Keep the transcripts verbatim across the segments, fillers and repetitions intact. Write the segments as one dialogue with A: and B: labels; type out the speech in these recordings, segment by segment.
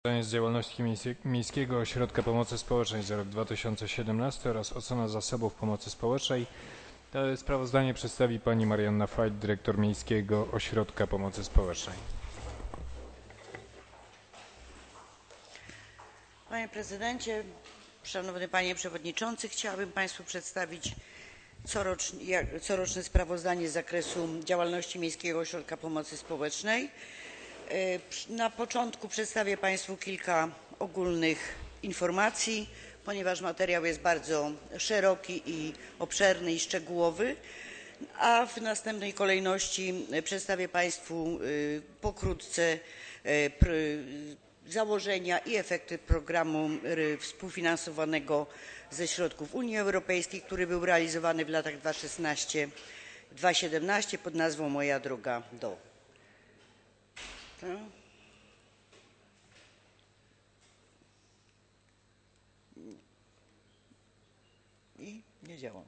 A: Z działalności Miejskiego Ośrodka Pomocy Społecznej za rok dwa tysiące siedemnasty oraz ocena zasobów pomocy społecznej. Sprawozdanie przedstawi pani Marianna Fajt, dyrektor Miejskiego Ośrodka Pomocy Społecznej.
B: Panie Prezydencie, Szanowny Panie Przewodniczący, chciałabym Państwu przedstawić corocznie, coroczne sprawozdanie z zakresu działalności Miejskiego Ośrodka Pomocy Społecznej. Na początku przedstawię Państwu kilka ogólnych informacji, ponieważ materiał jest bardzo szeroki i obszerny i szczegółowy, a w następnej kolejności przedstawię Państwu pokrótce założenia i efekty programu współfinansowanego ze środków Unii Europejskiej, który był realizowany w latach dwa tysiące szesnastym do dwa tysiące siedemnastego pod nazwą Moja droga do. I nie działa.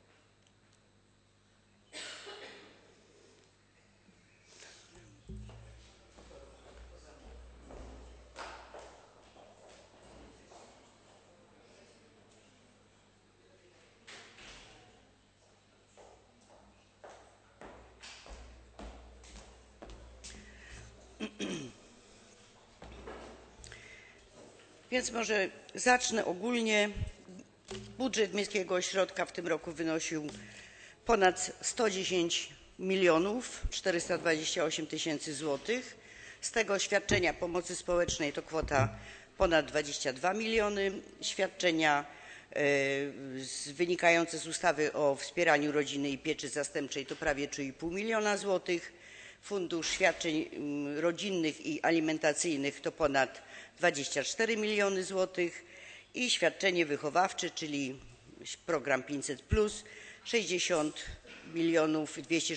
B: Więc może zacznę ogólnie. Budżet Miejskiego Ośrodka w tym roku wynosił ponad sto dziesięć milionów czterysta dwadzieścia osiem tysięcy złotych. Z tego świadczenia pomocy społecznej to kwota ponad dwadzieścia dwa miliony, świadczenia wynikające z ustawy o wspieraniu rodziny i pieczy zastępczej to prawie trzy i pół miliona złotych. Fundusz świadczeń rodzinnych i alimentacyjnych to ponad dwadzieścia cztery miliony złotych i świadczenie wychowawcze, czyli program pięćset plus, sześćdziesiąt milionów dwieście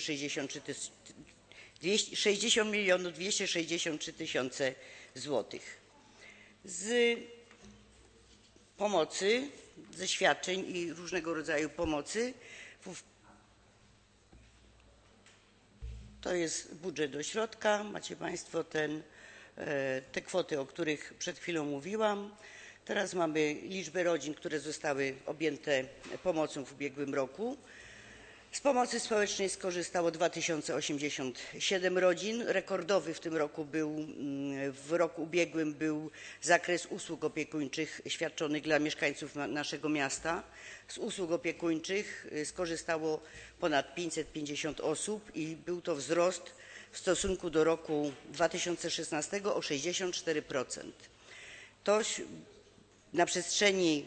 B: sześćdziesiąt trzy tysiące złotych. Z pomocy, ze świadczeń i różnego rodzaju pomocy to jest budżet ośrodka. Macie Państwo ten, te kwoty, o których przed chwilą mówiłam. Teraz mamy liczbę rodzin, które zostały objęte pomocą w ubiegłym roku. Z pomocy społecznej skorzystało dwa tysiące osiemdziesiąt siedem rodzin. Rekordowy w tym roku był, w roku ubiegłym był zakres usług opiekuńczych świadczonych dla mieszkańców naszego miasta. Z usług opiekuńczych skorzystało ponad pięćset pięćdziesiąt osób i był to wzrost w stosunku do roku dwa tysiące szesnastego o sześćdziesiąt cztery procent. To na przestrzeni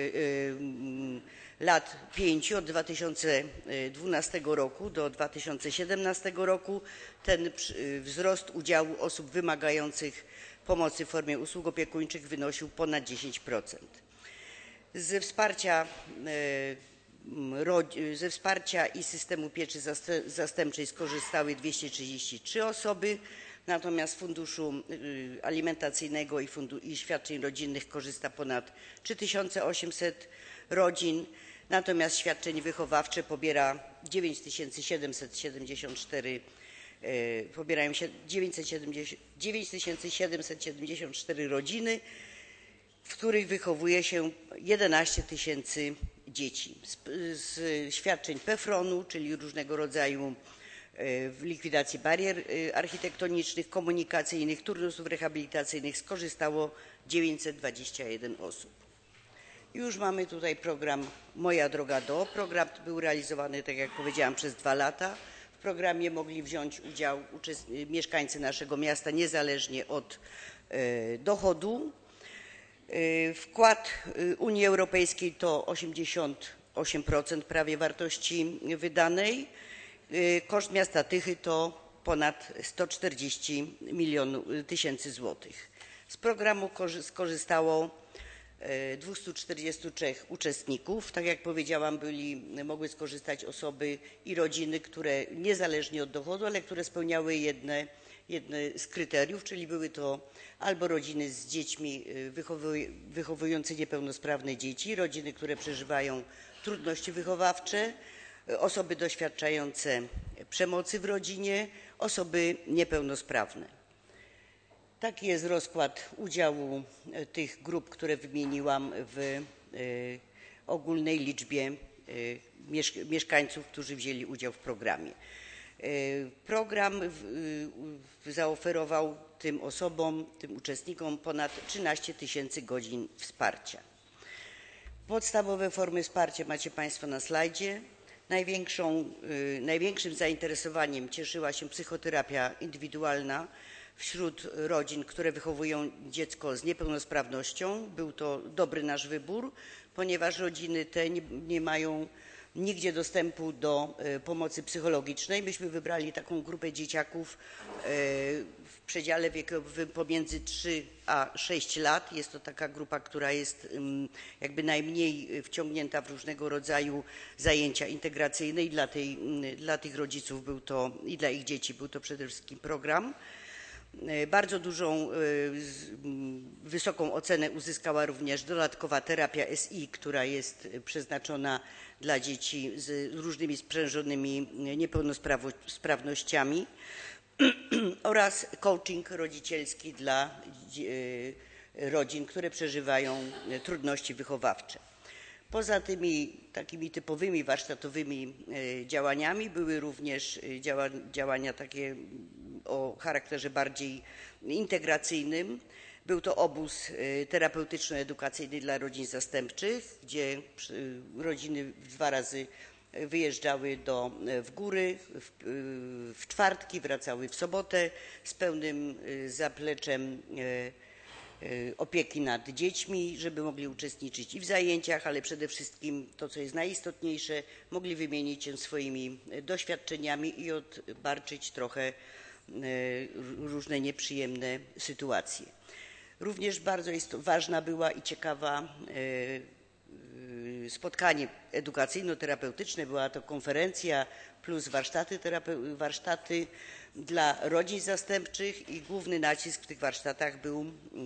B: lat pięciu, od dwa tysiące dwunastego roku do dwa tysiące siedemnastego roku, ten wzrost udziału osób wymagających pomocy w formie usług opiekuńczych wynosił ponad dziesięć procent. Ze wsparcia, ze wsparcia i systemu pieczy zastępczej skorzystały dwieście trzydzieści trzy osoby, natomiast z funduszu alimentacyjnego i, i świadczeń rodzinnych korzysta ponad trzy tysiące osiemset rodzin, natomiast świadczeń wychowawcze pobiera dziewięć tysięcy siedemset siedemdziesiąt cztery, pobierają się dziewięć tysięcy siedemset siedemdziesiąt cztery rodziny, w których wychowuje się jedenaście tysięcy dzieci. Z, z świadczeń PEFRON-u, czyli różnego rodzaju w likwidacji barier architektonicznych, komunikacyjnych, turnusów rehabilitacyjnych skorzystało dziewięćset dwadzieścia jeden osób. Już mamy tutaj program Moja droga do. Program był realizowany, tak jak powiedziałam, przez dwa lata. W programie mogli wziąć udział mieszkańcy naszego miasta niezależnie od dochodu. Wkład Unii Europejskiej to osiemdziesiąt osiem procent prawie wartości wydanej. Koszt miasta Tychy to ponad sto czterdzieści milionów tysięcy złotych. Z programu skorzystało dwieście czterdzieści trzy uczestników. Tak jak powiedziałam, byli, mogły skorzystać osoby i rodziny, które niezależnie od dochodu, ale które spełniały jedne, jedne z kryteriów, czyli były to albo rodziny z dziećmi wychowujące niepełnosprawne dzieci, rodziny, które przeżywają trudności wychowawcze, osoby doświadczające przemocy w rodzinie, osoby niepełnosprawne. Taki jest rozkład udziału tych grup, które wymieniłam w ogólnej liczbie mieszkańców, którzy wzięli udział w programie. Program zaoferował tym osobom, tym uczestnikom ponad trzynaście tysięcy godzin wsparcia. Podstawowe formy wsparcia macie Państwo na slajdzie. Największą, największym zainteresowaniem cieszyła się psychoterapia indywidualna wśród rodzin, które wychowują dziecko z niepełnosprawnością. Był to dobry nasz wybór, ponieważ rodziny te nie, nie mają nigdzie dostępu do pomocy psychologicznej. Myśmy wybrali taką grupę dzieciaków w przedziale wiekowym pomiędzy trzy a sześć lat. Jest to taka grupa, która jest jakby najmniej wciągnięta w różnego rodzaju zajęcia integracyjne i dla, tej, dla tych rodziców był to i dla ich dzieci był to przede wszystkim program. Bardzo dużą, wysoką ocenę uzyskała również dodatkowa terapia S I, która jest przeznaczona dla dzieci z różnymi sprzężonymi niepełnosprawnościami oraz coaching rodzicielski dla rodzin, które przeżywają trudności wychowawcze. Poza tymi takimi typowymi warsztatowymi działaniami były również działania takie o charakterze bardziej integracyjnym. Był to obóz terapeutyczno-edukacyjny dla rodzin zastępczych, gdzie rodziny dwa razy wyjeżdżały do, w góry, w, w czwartki, wracały w sobotę z pełnym zapleczem opieki nad dziećmi, żeby mogli uczestniczyć i w zajęciach, ale przede wszystkim to, co jest najistotniejsze, mogli wymienić się swoimi doświadczeniami i odbarczyć trochę różne nieprzyjemne sytuacje. Również bardzo jest ważna była i ciekawa spotkanie edukacyjno-terapeutyczne. Była to konferencja plus warsztaty, warsztaty dla rodzin zastępczych i główny nacisk w tych warsztatach był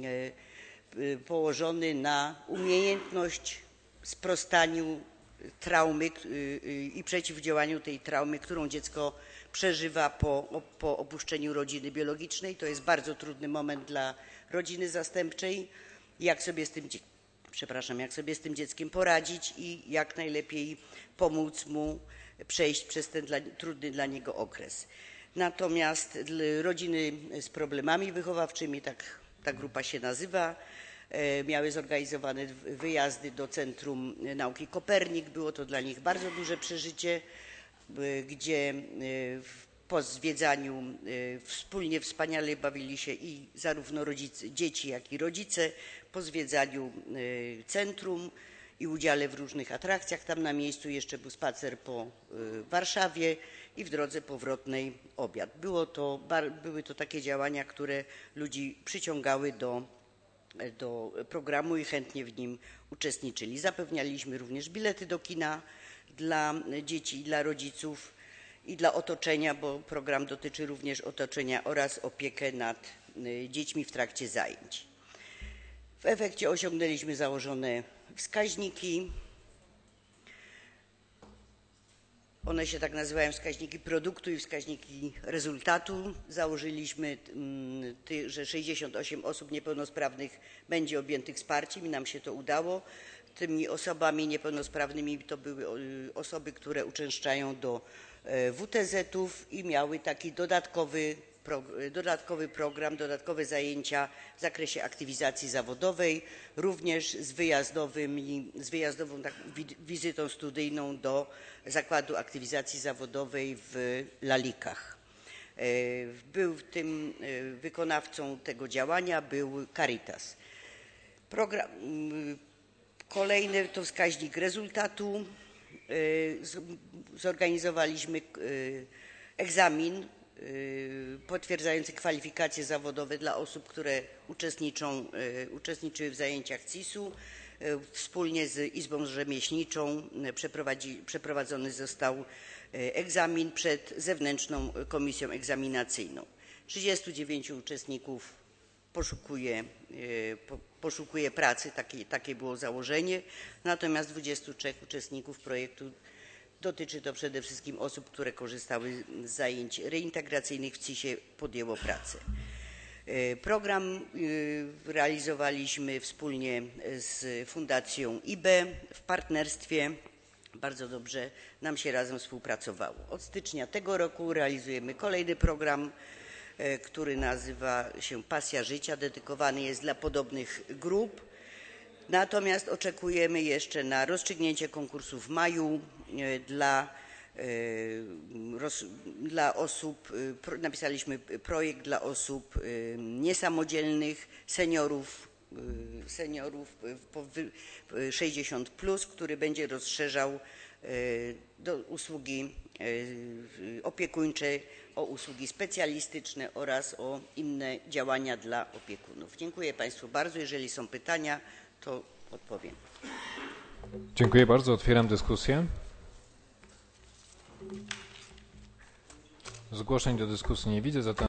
B: położony na umiejętność sprostaniu traumy i przeciwdziałaniu tej traumy, którą dziecko przeżywa po, po opuszczeniu rodziny biologicznej. To jest bardzo trudny moment dla rodziny zastępczej. Jak sobie z tym, przepraszam, jak sobie z tym dzieckiem poradzić i jak najlepiej pomóc mu przejść przez ten dla, trudny dla niego okres. Natomiast rodziny z problemami wychowawczymi, tak ta grupa się nazywa, miały zorganizowane wyjazdy do Centrum Nauki Kopernik. Było to dla nich bardzo duże przeżycie, gdzie po zwiedzaniu wspólnie wspaniale bawili się i zarówno rodzice, dzieci, jak i rodzice po zwiedzaniu centrum i udziale w różnych atrakcjach tam na miejscu. Jeszcze był spacer po Warszawie i w drodze powrotnej obiad. Było to, były to takie działania, które ludzi przyciągały do, do programu i chętnie w nim uczestniczyli. Zapewnialiśmy również bilety do kina dla dzieci i dla rodziców i dla otoczenia, bo program dotyczy również otoczenia oraz opiekę nad dziećmi w trakcie zajęć. W efekcie osiągnęliśmy założone wskaźniki. One się tak nazywają, wskaźniki produktu i wskaźniki rezultatu. Założyliśmy, że sześćdziesiąt osiem osób niepełnosprawnych będzie objętych wsparciem i nam się to udało. Tymi osobami niepełnosprawnymi to były osoby, które uczęszczają do W T Z-ów i miały taki dodatkowy, dodatkowy program, dodatkowe zajęcia w zakresie aktywizacji zawodowej, również z, wyjazdowymi, z wyjazdową tak, wizytą studyjną do Zakładu Aktywizacji Zawodowej w Lalikach. Był tym wykonawcą tego działania był Caritas. Program, kolejny to wskaźnik rezultatu. Zorganizowaliśmy egzamin potwierdzający kwalifikacje zawodowe dla osób, które uczestniczą, uczestniczyły w zajęciach C I S-u. Wspólnie z Izbą Rzemieślniczą przeprowadzony został egzamin przed zewnętrzną komisją egzaminacyjną. trzydziestu dziewięciu uczestników poszukuje, poszukuje pracy, takie, takie było założenie, natomiast dwudziestu trzech uczestników projektu dotyczy to przede wszystkim osób, które korzystały z zajęć reintegracyjnych w C I S-ie, podjęło pracę. Program realizowaliśmy wspólnie z Fundacją I B E w partnerstwie. Bardzo dobrze nam się razem współpracowało. Od stycznia tego roku realizujemy kolejny program, który nazywa się Pasja Życia, dedykowany jest dla podobnych grup. Natomiast oczekujemy jeszcze na rozstrzygnięcie konkursu w maju dla, dla osób, napisaliśmy projekt dla osób niesamodzielnych, seniorów, seniorów sześćdziesiąt plus, który będzie rozszerzał do usługi opiekuńcze, o usługi specjalistyczne oraz o inne działania dla opiekunów. Dziękuję Państwu bardzo. Jeżeli są pytania, to odpowiem.
A: Dziękuję bardzo. Otwieram dyskusję. Zgłoszeń do dyskusji nie widzę, zatem